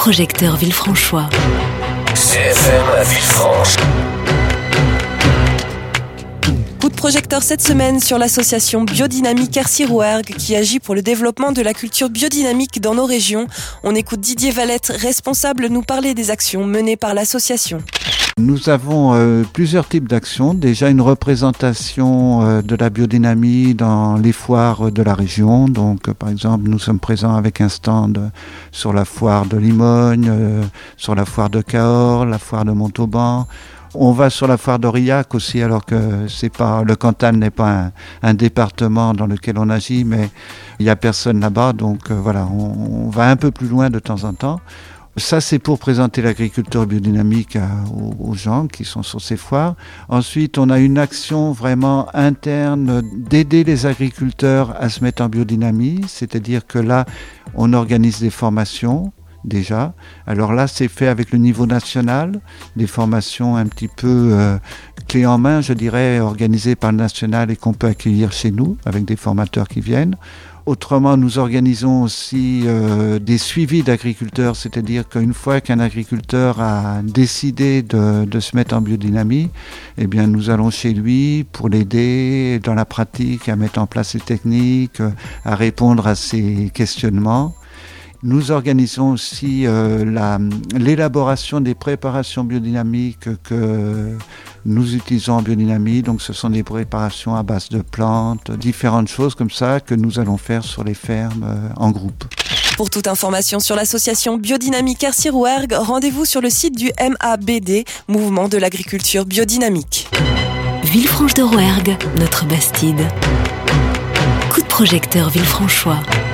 projecteur Villefranchois. CFM Villefranche. Coup de projecteur cette semaine sur l'association Biodynamique Quercy-Rouergue qui agit pour le développement de la culture biodynamique dans nos régions. On écoute Didier Valette, responsable, nous parler des actions menées par l'association. Nous avons plusieurs types d'actions. Déjà une représentation de la biodynamie dans les foires de la région. Donc par exemple, nous sommes présents avec un stand sur la foire de Limogne, sur la foire de Cahors, la foire de Montauban. On va sur la foire d'Aurillac aussi, alors que c'est pas, le Cantal n'est pas un département dans lequel on agit, mais il y a personne là-bas. Donc voilà, on va un peu plus loin de temps en temps. Ça, c'est pour présenter l'agriculture biodynamique aux gens qui sont sur ces foires. Ensuite, on a une action vraiment interne d'aider les agriculteurs à se mettre en biodynamie. C'est-à-dire que là, on organise des formations déjà. Alors là, c'est fait avec le niveau national, des formations un petit peu clés en main, je dirais, organisées par le national et qu'on peut accueillir chez nous avec des formateurs qui viennent. Autrement, nous organisons aussi des suivis d'agriculteurs, c'est-à-dire qu'une fois qu'un agriculteur a décidé de se mettre en biodynamie, eh bien, nous allons chez lui pour l'aider dans la pratique, à mettre en place les techniques, à répondre à ses questionnements. Nous organisons aussi l'élaboration des préparations biodynamiques que nous utilisons en biodynamie. Donc ce sont des préparations à base de plantes, différentes choses comme ça que nous allons faire sur les fermes en groupe. Pour toute information sur l'association Biodynamique Quercy-Rouergue, rendez-vous sur le site du MABD, Mouvement de l'agriculture biodynamique. Villefranche de Rouergue, notre Bastide. Coup de projecteur Villefranchois.